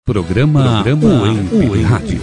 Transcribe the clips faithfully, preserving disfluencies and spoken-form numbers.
Programa, Programa U E M P Rádio.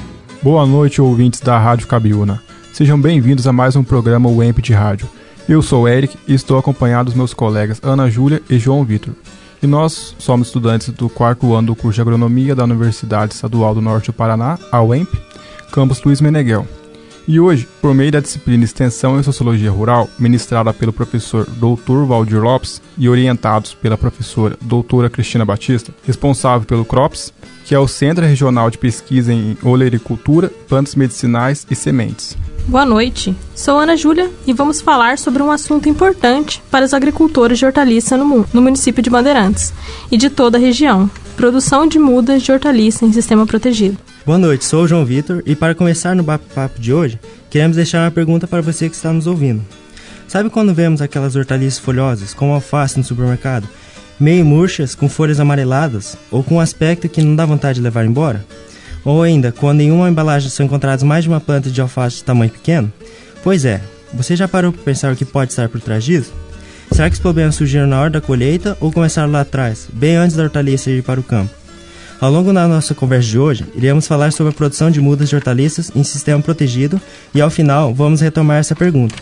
Boa noite, ouvintes da Rádio Cabiúna. Sejam bem-vindos a mais um programa U E M P de Rádio. Eu sou o Eric e estou acompanhado dos meus colegas Ana Júlia e João Vitor. E nós somos estudantes do quarto ano do curso de Agronomia da Universidade Estadual do Norte do Paraná, a U E M P, campus Luiz Meneghel. E hoje, por meio da disciplina Extensão em Sociologia Rural, ministrada pelo professor doutor Valdir Lopes e orientados pela professora doutora Cristina Batista, responsável pelo CROPS, que é o Centro Regional de Pesquisa em Olericultura, Plantas Medicinais e Sementes. Boa noite, sou Ana Júlia e vamos falar sobre um assunto importante para os agricultores de hortaliça no, no município de Bandeirantes e de toda a região: produção de mudas de hortaliça em sistema protegido. Boa noite, sou o João Vitor e para começar no bate-papo de hoje, queremos deixar uma pergunta para você que está nos ouvindo. Sabe quando vemos aquelas hortaliças folhosas, como alface no supermercado, meio murchas, com folhas amareladas, ou com um aspecto que não dá vontade de levar embora? Ou ainda, quando em uma embalagem são encontradas mais de uma planta de alface de tamanho pequeno? Pois é, você já parou para pensar o que pode estar por trás disso? Será que os problemas surgiram na hora da colheita ou começaram lá atrás, bem antes da hortaliça ir para o campo? Ao longo da nossa conversa de hoje, iremos falar sobre a produção de mudas de hortaliças em sistema protegido e, ao final, vamos retomar essa pergunta.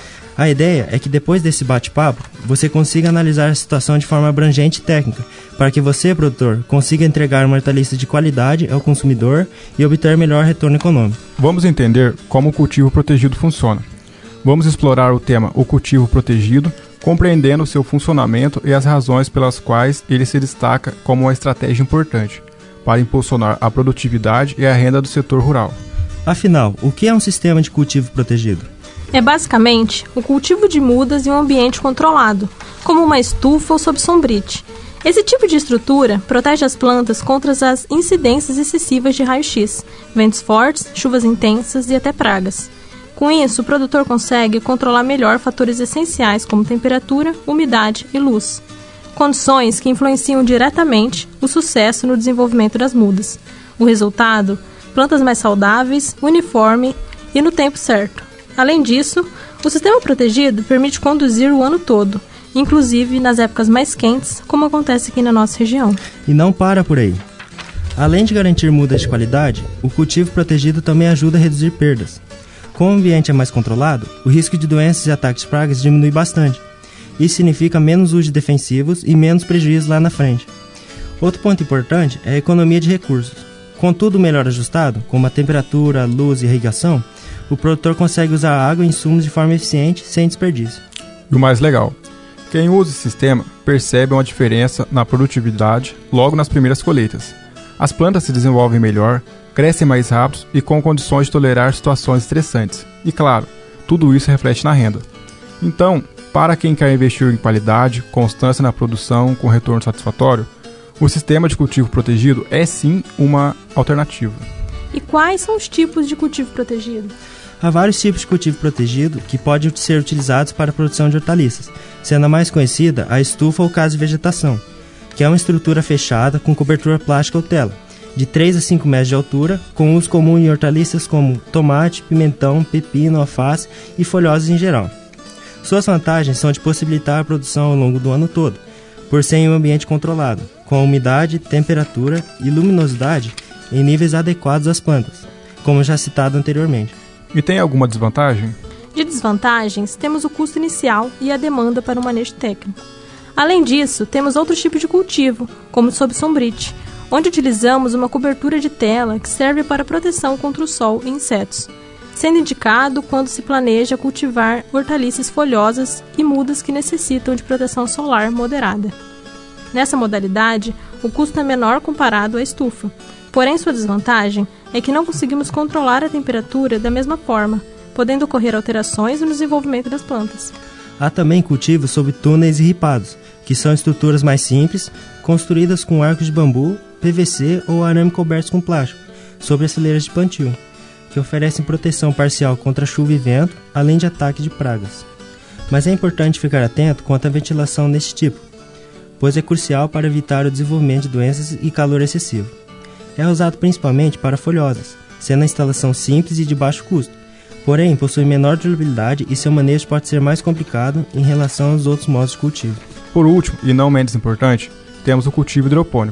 A ideia é que depois desse bate-papo, você consiga analisar a situação de forma abrangente e técnica, para que você, produtor, consiga entregar uma hortaliça de qualidade ao consumidor e obter melhor retorno econômico. Vamos entender como o cultivo protegido funciona. Vamos explorar o tema o cultivo protegido, compreendendo o seu funcionamento e as razões pelas quais ele se destaca como uma estratégia importante para impulsionar a produtividade e a renda do setor rural. Afinal, o que é um sistema de cultivo protegido? É basicamente o cultivo de mudas em um ambiente controlado, como uma estufa ou sob sombrite. Esse tipo de estrutura protege as plantas contra as incidências excessivas de raio-x, ventos fortes, chuvas intensas e até pragas. Com isso, o produtor consegue controlar melhor fatores essenciais como temperatura, umidade e luz, condições que influenciam diretamente o sucesso no desenvolvimento das mudas. O resultado, plantas mais saudáveis, uniforme e no tempo certo. Além disso, o sistema protegido permite conduzir o ano todo, inclusive nas épocas mais quentes, como acontece aqui na nossa região. E não para por aí. Além de garantir mudas de qualidade, o cultivo protegido também ajuda a reduzir perdas. Como o ambiente é mais controlado, o risco de doenças e ataques de pragas diminui bastante. Isso significa menos uso de defensivos e menos prejuízo lá na frente. Outro ponto importante é a economia de recursos. Com tudo melhor ajustado, como a temperatura, a luz e a irrigação, o produtor consegue usar água e insumos de forma eficiente, sem desperdício. E o mais legal, quem usa esse sistema percebe uma diferença na produtividade logo nas primeiras colheitas. As plantas se desenvolvem melhor, crescem mais rápido e com condições de tolerar situações estressantes. E claro, tudo isso reflete na renda. Então, para quem quer investir em qualidade, constância na produção com retorno satisfatório, o sistema de cultivo protegido é sim uma alternativa. E quais são os tipos de cultivo protegido? Há vários tipos de cultivo protegido que podem ser utilizados para a produção de hortaliças, sendo a mais conhecida a estufa ou casa de vegetação, que é uma estrutura fechada com cobertura plástica ou tela, de três a cinco metros de altura, com uso comum em hortaliças como tomate, pimentão, pepino, alface e folhosas em geral. Suas vantagens são de possibilitar a produção ao longo do ano todo, por ser em um ambiente controlado, com umidade, temperatura e luminosidade em níveis adequados às plantas, como já citado anteriormente. E tem alguma desvantagem? De desvantagens, temos o custo inicial e a demanda para o manejo técnico. Além disso, temos outros tipos de cultivo, como sob sombrite, onde utilizamos uma cobertura de tela que serve para proteção contra o sol e insetos, sendo indicado quando se planeja cultivar hortaliças folhosas e mudas que necessitam de proteção solar moderada. Nessa modalidade, o custo é menor comparado à estufa, porém sua desvantagem é que não conseguimos controlar a temperatura da mesma forma, podendo ocorrer alterações no desenvolvimento das plantas. Há também cultivos sob túneis e ripados, que são estruturas mais simples, construídas com arcos de bambu, P V C ou arame cobertos com plástico, sobre as fileiras de plantio, que oferecem proteção parcial contra chuva e vento, além de ataque de pragas. Mas é importante ficar atento quanto à ventilação neste tipo, pois é crucial para evitar o desenvolvimento de doenças e calor excessivo. É usado principalmente para folhosas, sendo a instalação simples e de baixo custo, porém possui menor durabilidade e seu manejo pode ser mais complicado em relação aos outros modos de cultivo. Por último, e não menos importante, temos o cultivo hidropônico,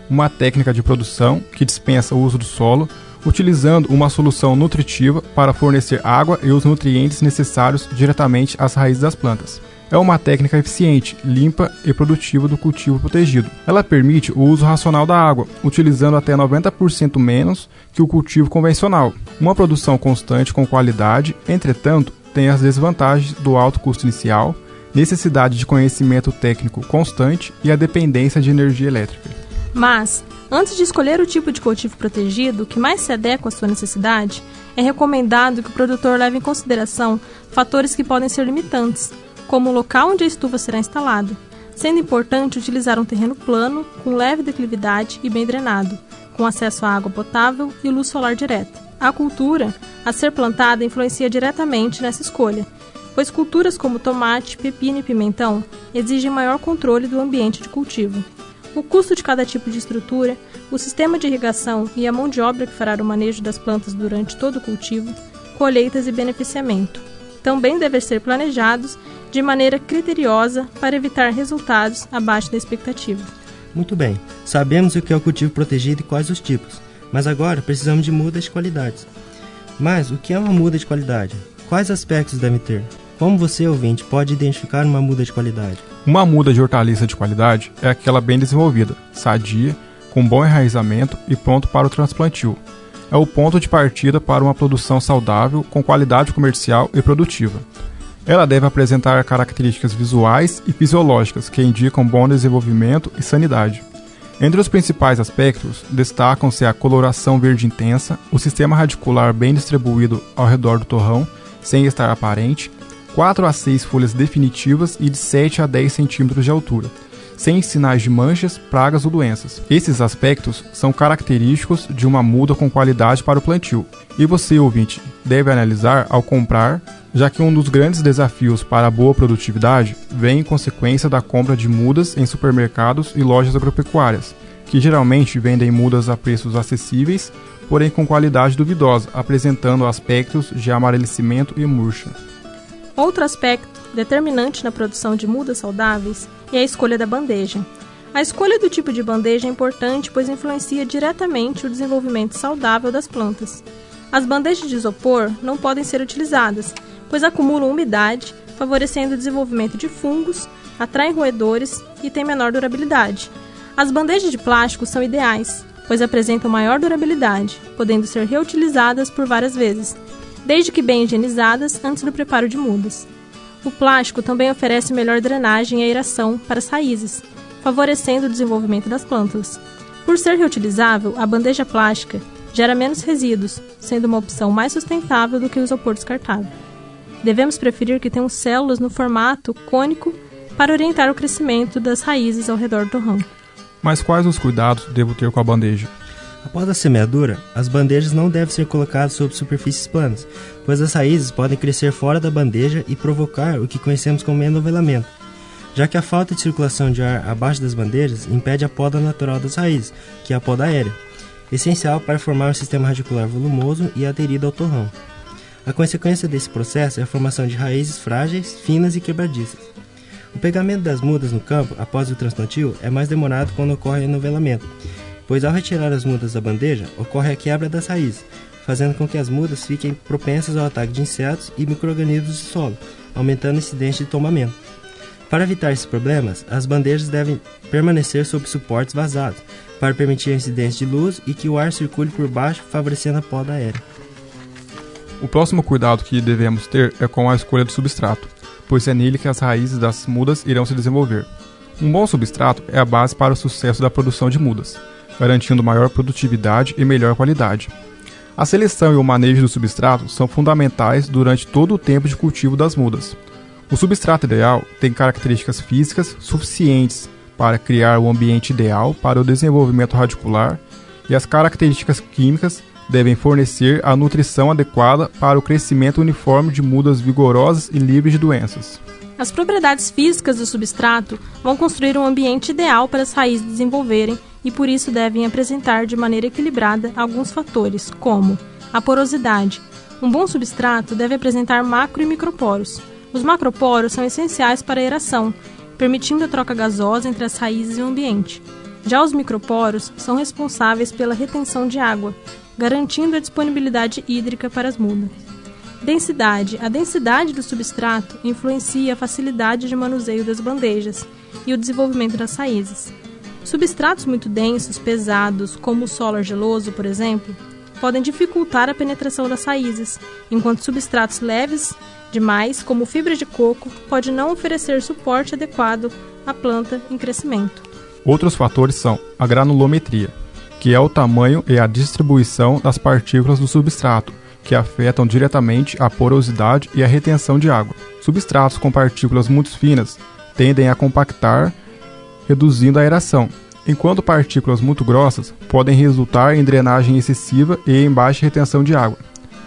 uma técnica de produção que dispensa o uso do solo, utilizando uma solução nutritiva para fornecer água e os nutrientes necessários diretamente às raízes das plantas. É uma técnica eficiente, limpa e produtiva do cultivo protegido. Ela permite o uso racional da água, utilizando até noventa por cento menos que o cultivo convencional. Uma produção constante com qualidade, entretanto, tem as desvantagens do alto custo inicial, necessidade de conhecimento técnico constante e a dependência de energia elétrica. Mas, antes de escolher o tipo de cultivo protegido que mais se adequa à sua necessidade, é recomendado que o produtor leve em consideração fatores que podem ser limitantes, como o local onde a estufa será instalada, sendo importante utilizar um terreno plano, com leve declividade e bem drenado, com acesso à água potável e luz solar direta. A cultura a ser plantada influencia diretamente nessa escolha, pois culturas como tomate, pepino e pimentão exigem maior controle do ambiente de cultivo. O custo de cada tipo de estrutura, o sistema de irrigação e a mão de obra que fará o manejo das plantas durante todo o cultivo, colheitas e beneficiamento, também devem ser planejados de maneira criteriosa para evitar resultados abaixo da expectativa. Muito bem, sabemos o que é o cultivo protegido e quais os tipos, mas agora precisamos de mudas de qualidades. Mas o que é uma muda de qualidade? Quais aspectos deve ter? Como você, ouvinte, pode identificar uma muda de qualidade? Uma muda de hortaliça de qualidade é aquela bem desenvolvida, sadia, com bom enraizamento e pronto para o transplantio. É o ponto de partida para uma produção saudável, com qualidade comercial e produtiva. Ela deve apresentar características visuais e fisiológicas que indicam bom desenvolvimento e sanidade. Entre os principais aspectos, destacam-se a coloração verde intensa, o sistema radicular bem distribuído ao redor do torrão, sem estar aparente, quatro a seis folhas definitivas e de sete a dez centímetros de altura, sem sinais de manchas, pragas ou doenças. Esses aspectos são característicos de uma muda com qualidade para o plantio, e você, ouvinte, deve analisar ao comprar, já que um dos grandes desafios para a boa produtividade vem em consequência da compra de mudas em supermercados e lojas agropecuárias, que geralmente vendem mudas a preços acessíveis, porém com qualidade duvidosa, apresentando aspectos de amarelecimento e murcha. Outro aspecto determinante na produção de mudas saudáveis é a escolha da bandeja. A escolha do tipo de bandeja é importante, pois influencia diretamente o desenvolvimento saudável das plantas. As bandejas de isopor não podem ser utilizadas, pois acumulam umidade, favorecendo o desenvolvimento de fungos, atraem roedores e têm menor durabilidade. As bandejas de plástico são ideais, pois apresentam maior durabilidade, podendo ser reutilizadas por várias vezes, desde que bem higienizadas antes do preparo de mudas. O plástico também oferece melhor drenagem e aeração para as raízes, favorecendo o desenvolvimento das plantas. Por ser reutilizável, a bandeja plástica gera menos resíduos, sendo uma opção mais sustentável do que o isopor descartável. Devemos preferir que tenham células no formato cônico para orientar o crescimento das raízes ao redor do torrão. Mas quais os cuidados devo ter com a bandeja? Após a semeadura, as bandejas não devem ser colocadas sobre superfícies planas, pois as raízes podem crescer fora da bandeja e provocar o que conhecemos como enovelamento, já que a falta de circulação de ar abaixo das bandejas impede a poda natural das raízes, que é a poda aérea, essencial para formar um sistema radicular volumoso e aderido ao torrão. A consequência desse processo é a formação de raízes frágeis, finas e quebradiças. O pegamento das mudas no campo após o transplantio é mais demorado quando ocorre enovelamento, pois ao retirar as mudas da bandeja, ocorre a quebra das raízes, fazendo com que as mudas fiquem propensas ao ataque de insetos e micro-organismos do solo, aumentando a incidência de tombamento. Para evitar esses problemas, as bandejas devem permanecer sob suportes vazados, para permitir a incidência de luz e que o ar circule por baixo, favorecendo a poda aérea. O próximo cuidado que devemos ter é com a escolha do substrato, pois é nele que as raízes das mudas irão se desenvolver. Um bom substrato é a base para o sucesso da produção de mudas, garantindo maior produtividade e melhor qualidade. A seleção e o manejo do substrato são fundamentais durante todo o tempo de cultivo das mudas. O substrato ideal tem características físicas suficientes para criar o ambiente ideal para o desenvolvimento radicular e as características químicas devem fornecer a nutrição adequada para o crescimento uniforme de mudas vigorosas e livres de doenças. As propriedades físicas do substrato vão construir um ambiente ideal para as raízes desenvolverem e por isso devem apresentar de maneira equilibrada alguns fatores, como a porosidade. Um bom substrato deve apresentar macro e microporos. Os macroporos são essenciais para a aeração, permitindo a troca gasosa entre as raízes e o ambiente. Já os microporos são responsáveis pela retenção de água, garantindo a disponibilidade hídrica para as mudas. Densidade. A densidade do substrato influencia a facilidade de manuseio das bandejas e o desenvolvimento das raízes. Substratos muito densos, pesados, como o solo argiloso, por exemplo, podem dificultar a penetração das raízes, enquanto substratos leves demais, como fibra de coco, pode não oferecer suporte adequado à planta em crescimento. Outros fatores são a granulometria, que é o tamanho e a distribuição das partículas do substrato, que afetam diretamente a porosidade e a retenção de água. Substratos com partículas muito finas tendem a compactar, reduzindo a aeração, enquanto partículas muito grossas podem resultar em drenagem excessiva e em baixa retenção de água.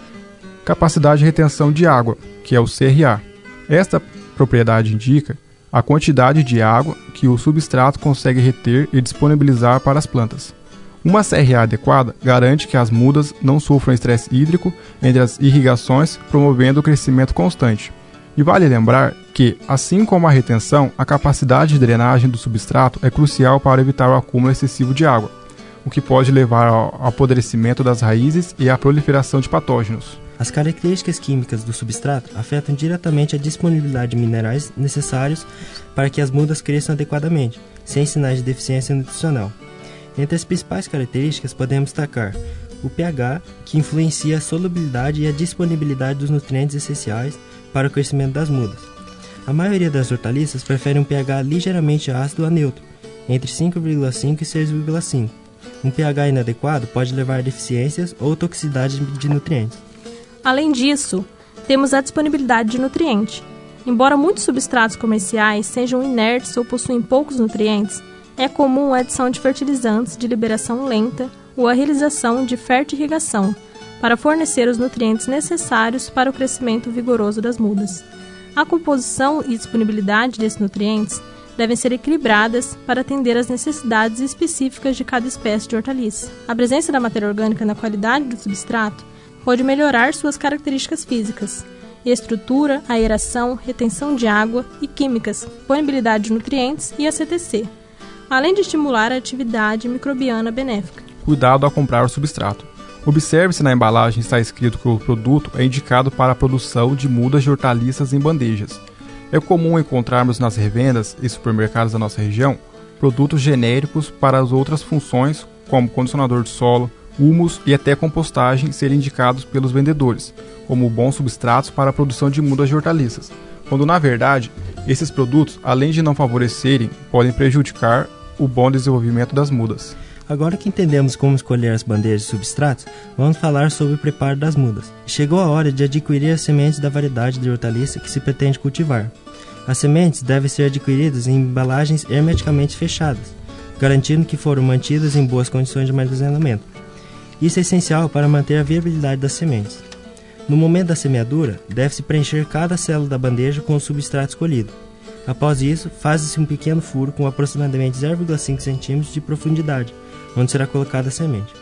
Capacidade de retenção de água, que é o C R A. Esta propriedade indica a quantidade de água que o substrato consegue reter e disponibilizar para as plantas. Uma C R A adequada garante que as mudas não sofram estresse hídrico entre as irrigações, promovendo o crescimento constante. E vale lembrar que, assim como a retenção, a capacidade de drenagem do substrato é crucial para evitar o acúmulo excessivo de água, o que pode levar ao apodrecimento das raízes e à proliferação de patógenos. As características químicas do substrato afetam diretamente a disponibilidade de minerais necessários para que as mudas cresçam adequadamente, sem sinais de deficiência nutricional. Entre as principais características podemos destacar o pH, que influencia a solubilidade e a disponibilidade dos nutrientes essenciais para o crescimento das mudas. A maioria das hortaliças prefere um pH ligeiramente ácido a neutro, entre cinco vírgula cinco e seis vírgula cinco. Um pH inadequado pode levar a deficiências ou toxicidade de nutrientes. Além disso, temos a disponibilidade de nutriente. Embora muitos substratos comerciais sejam inertes ou possuem poucos nutrientes, é comum a adição de fertilizantes de liberação lenta ou a realização de fertirrigação para fornecer os nutrientes necessários para o crescimento vigoroso das mudas. A composição e disponibilidade desses nutrientes devem ser equilibradas para atender às necessidades específicas de cada espécie de hortaliça. A presença da matéria orgânica na qualidade do substrato pode melhorar suas características físicas, estrutura, aeração, retenção de água e químicas, disponibilidade de nutrientes e a C T C, além de estimular a atividade microbiana benéfica. Cuidado ao comprar o substrato. Observe se na embalagem está escrito que o produto é indicado para a produção de mudas de hortaliças em bandejas. É comum encontrarmos nas revendas e supermercados da nossa região produtos genéricos para as outras funções, como condicionador de solo, humus e até compostagem serem indicados pelos vendedores, como bons substratos para a produção de mudas de hortaliças, quando na verdade, esses produtos, além de não favorecerem, podem prejudicar o bom desenvolvimento das mudas. Agora que entendemos como escolher as bandejas de substratos, vamos falar sobre o preparo das mudas. Chegou a hora de adquirir as sementes da variedade de hortaliça que se pretende cultivar. As sementes devem ser adquiridas em embalagens hermeticamente fechadas, garantindo que foram mantidas em boas condições de armazenamento. Isso é essencial para manter a viabilidade das sementes. No momento da semeadura, deve-se preencher cada célula da bandeja com o substrato escolhido. Após isso, faz-se um pequeno furo com aproximadamente zero vírgula cinco centímetros de profundidade, onde será colocada a semente.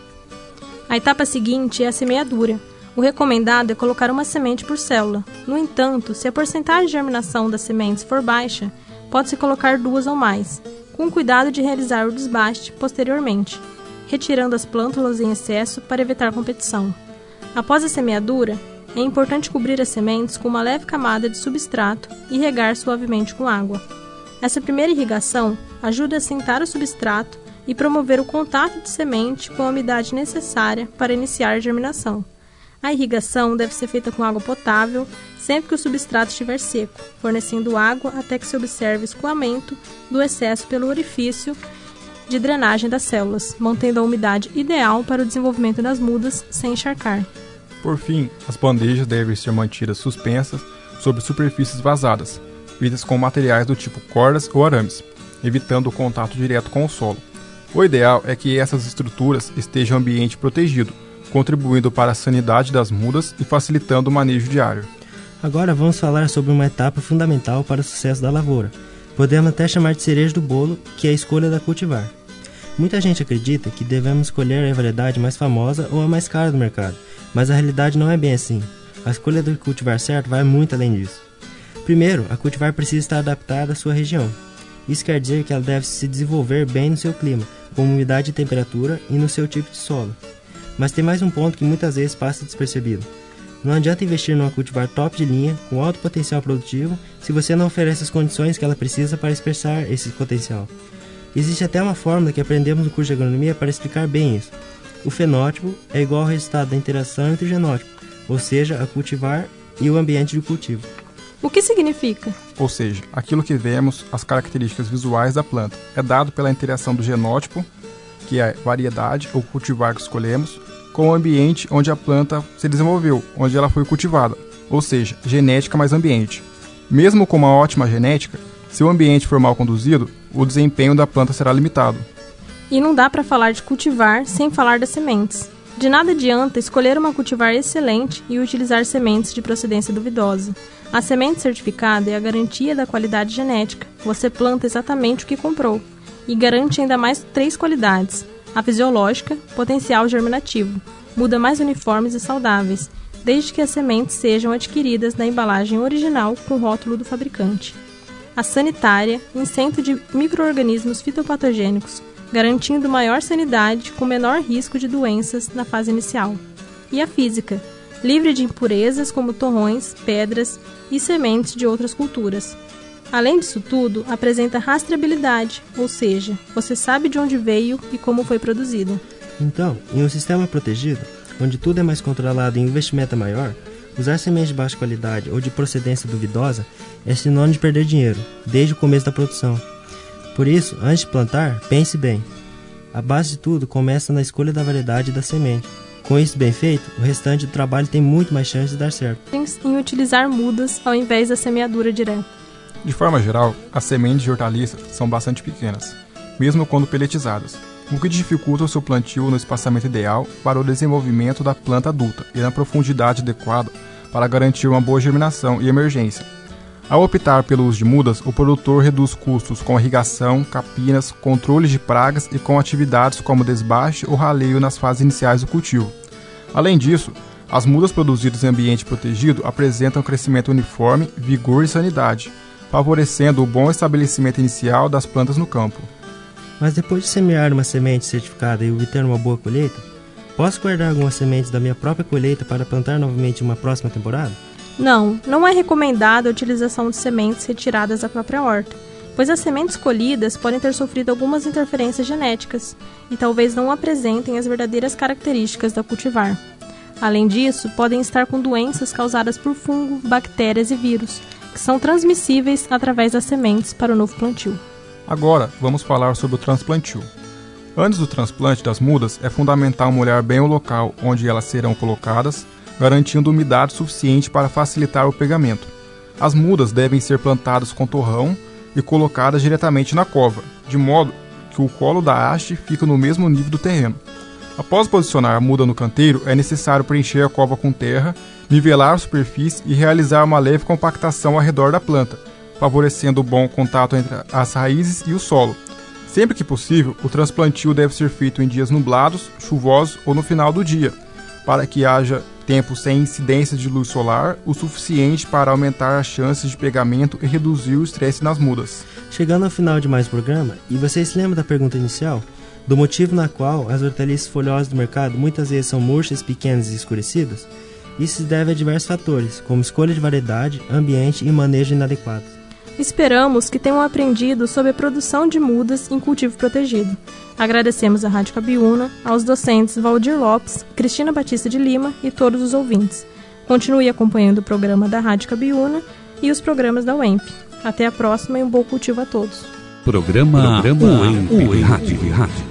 A etapa seguinte é a semeadura. O recomendado é colocar uma semente por célula. No entanto, se a porcentagem de germinação das sementes for baixa, pode-se colocar duas ou mais, com cuidado de realizar o desbaste posteriormente, retirando as plântulas em excesso para evitar competição. Após a semeadura, é importante cobrir as sementes com uma leve camada de substrato e regar suavemente com água. Essa primeira irrigação ajuda a assentar o substrato e promover o contato de semente com a umidade necessária para iniciar a germinação. A irrigação deve ser feita com água potável sempre que o substrato estiver seco, fornecendo água até que se observe escoamento do excesso pelo orifício de drenagem das células, mantendo a umidade ideal para o desenvolvimento das mudas sem encharcar. Por fim, as bandejas devem ser mantidas suspensas sobre superfícies vazadas, feitas com materiais do tipo cordas ou arames, evitando o contato direto com o solo. O ideal é que essas estruturas estejam em ambiente protegido, contribuindo para a sanidade das mudas e facilitando o manejo diário. Agora vamos falar sobre uma etapa fundamental para o sucesso da lavoura. Podemos até chamar de cereja do bolo, que é a escolha da cultivar. Muita gente acredita que devemos escolher a variedade mais famosa ou a mais cara do mercado, mas a realidade não é bem assim. A escolha do cultivar certo vai muito além disso. Primeiro, a cultivar precisa estar adaptada à sua região. Isso quer dizer que ela deve se desenvolver bem no seu clima, com umidade e temperatura, e no seu tipo de solo. Mas tem mais um ponto que muitas vezes passa despercebido. Não adianta investir numa cultivar top de linha, com alto potencial produtivo, se você não oferece as condições que ela precisa para expressar esse potencial. Existe até uma fórmula que aprendemos no curso de agronomia para explicar bem isso. O fenótipo é igual ao resultado da interação entre o genótipo, ou seja, a cultivar e o ambiente de cultivo. O que significa? Ou seja, aquilo que vemos, as características visuais da planta, é dado pela interação do genótipo, que é a variedade ou cultivar que escolhemos, com o ambiente onde a planta se desenvolveu, onde ela foi cultivada, ou seja, genética mais ambiente. Mesmo com uma ótima genética, se o ambiente for mal conduzido, o desempenho da planta será limitado. E não dá para falar de cultivar sem falar das sementes. De nada adianta escolher uma cultivar excelente e utilizar sementes de procedência duvidosa. A semente certificada é a garantia da qualidade genética. Você planta exatamente o que comprou. E garante ainda mais três qualidades: a fisiológica, potencial germinativo, muda mais uniformes e saudáveis, desde que as sementes sejam adquiridas na embalagem original com o rótulo do fabricante. A sanitária, isento de micro-organismos fitopatogênicos, garantindo maior sanidade com menor risco de doenças na fase inicial. E a física, livre de impurezas como torrões, pedras e sementes de outras culturas. Além disso tudo, apresenta rastreabilidade, ou seja, você sabe de onde veio e como foi produzida. Então, em um sistema protegido, onde tudo é mais controlado e o investimento é maior, usar sementes de baixa qualidade ou de procedência duvidosa é sinônimo de perder dinheiro, desde o começo da produção. Por isso, antes de plantar, pense bem. A base de tudo começa na escolha da variedade da semente. Com isso bem feito, o restante do trabalho tem muito mais chance de dar certo. Em utilizar mudas ao invés da semeadura direta. De forma geral, as sementes de hortaliças são bastante pequenas, mesmo quando peletizadas, o que dificulta o seu plantio no espaçamento ideal para o desenvolvimento da planta adulta e na profundidade adequada para garantir uma boa germinação e emergência. Ao optar pelo uso de mudas, o produtor reduz custos com irrigação, capinas, controles de pragas e com atividades como desbaste ou raleio nas fases iniciais do cultivo. Além disso, as mudas produzidas em ambiente protegido apresentam crescimento uniforme, vigor e sanidade, favorecendo o bom estabelecimento inicial das plantas no campo. Mas depois de semear uma semente certificada e obter uma boa colheita, posso guardar algumas sementes da minha própria colheita para plantar novamente em uma próxima temporada? Não, não é recomendada a utilização de sementes retiradas da própria horta, pois as sementes colhidas podem ter sofrido algumas interferências genéticas e talvez não apresentem as verdadeiras características da cultivar. Além disso, podem estar com doenças causadas por fungo, bactérias e vírus, que são transmissíveis através das sementes para o novo plantio. Agora, vamos falar sobre o transplantio. Antes do transplante das mudas, é fundamental molhar bem o local onde elas serão colocadas, garantindo umidade suficiente para facilitar o pegamento. As mudas devem ser plantadas com torrão e colocadas diretamente na cova, de modo que o colo da haste fica no mesmo nível do terreno. Após posicionar a muda no canteiro, é necessário preencher a cova com terra, nivelar a superfície e realizar uma leve compactação ao redor da planta, favorecendo o bom contato entre as raízes e o solo. Sempre que possível, o transplantio deve ser feito em dias nublados, chuvosos ou no final do dia, para que haja tempo sem incidência de luz solar, o suficiente para aumentar as chances de pegamento e reduzir o estresse nas mudas. Chegando ao final de mais um programa, e vocês se lembram da pergunta inicial? Do motivo na qual as hortaliças folhosas do mercado muitas vezes são murchas, pequenas e escurecidas? Isso se deve a diversos fatores, como escolha de variedade, ambiente e manejo inadequado. Esperamos que tenham aprendido sobre a produção de mudas em cultivo protegido. Agradecemos à Rádio Cabiúna, aos docentes Valdir Lopes, Cristina Batista de Lima e todos os ouvintes. Continue acompanhando o programa da Rádio Cabiúna e os programas da U E M P. Até a próxima e um bom cultivo a todos. Programa, programa U E M P Rádio.